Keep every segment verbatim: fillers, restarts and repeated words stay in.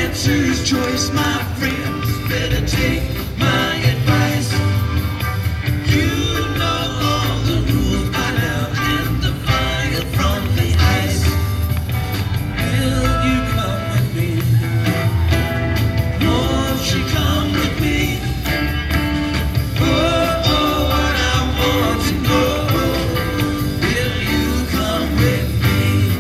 answer's choice, my friends. Better take my advice. You know all the rules by now, and the fire from the ice. Will you come with me? Won't you come with me? Oh, oh, what I want to know. Will you come with me?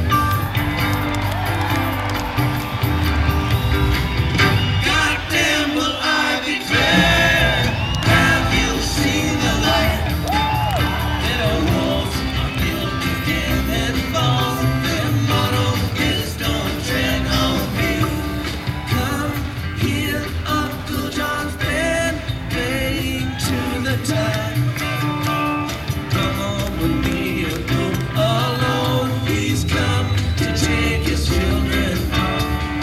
Goddamn, will I be fair? Have you seen the light? Their walls are built again and falls. Their motto is don't tread on me. Come here, Uncle John's band playing to the time. Come on with me, or go alone. He's come to take his children home.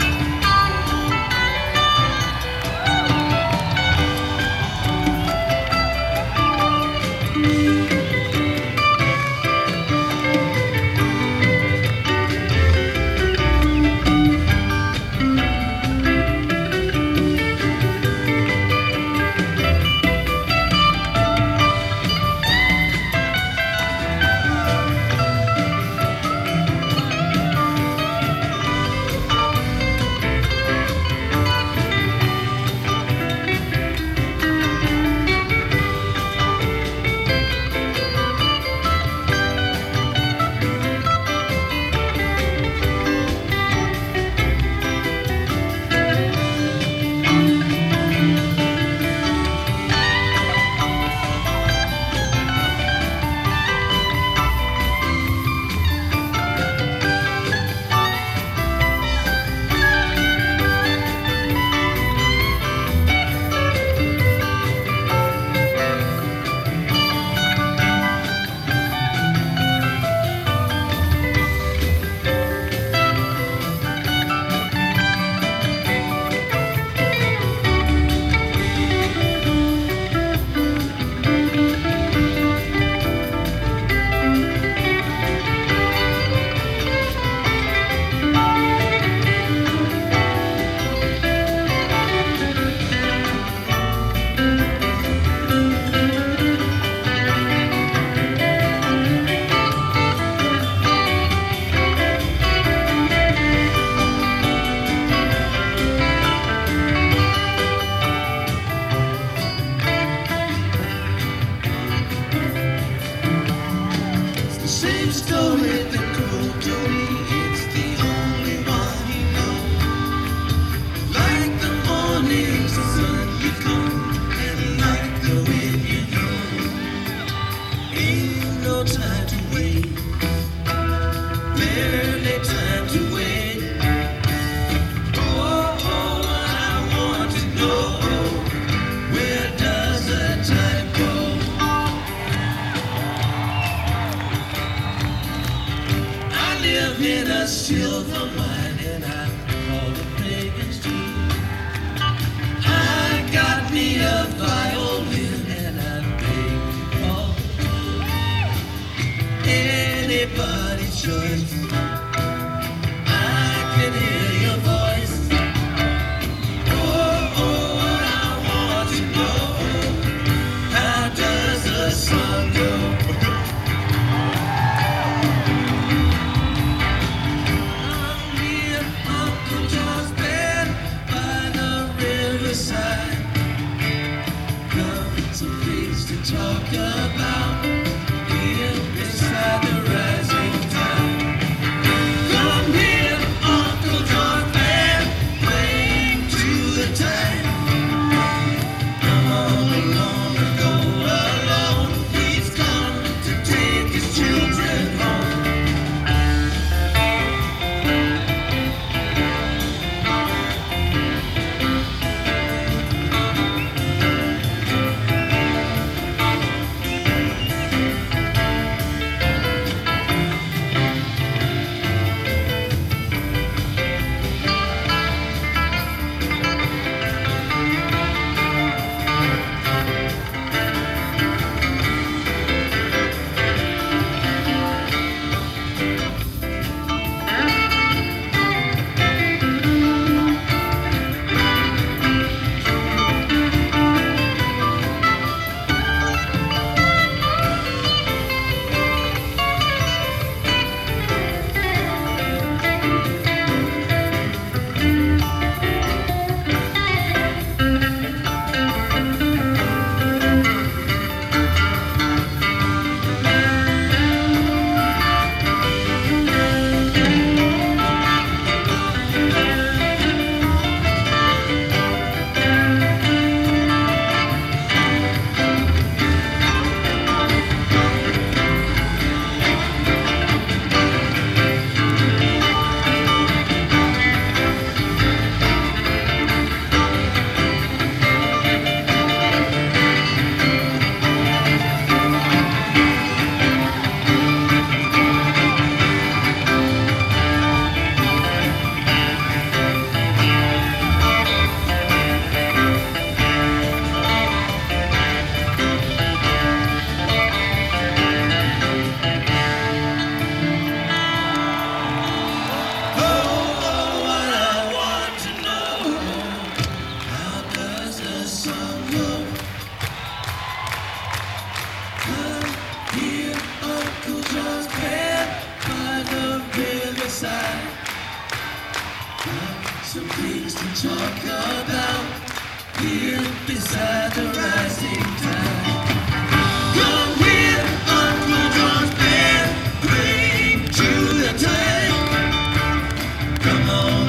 It's the same story that Cole told me. It's the only one he knows. Like the morning's sun you come, and like the wind you know. Ain't no time to wait, barely time to wait. Oh, oh, what I want to know. Where does the time go? I live in a silver mine and I call it Pagans too. I got me a violin and I beg for anybody's choice. I can hear your voice. Oh, oh, what I want to know. How does the sun go? I'm here, Uncle John's band by the riverside. Come, some things to talk about here beside the rising tide. Come here, Uncle John's band playing to the tide. Come on along and go alone. He's come to take his children home. some things to talk about here beside the rising tide. Come with Uncle John's band, bring to the tide. Come on.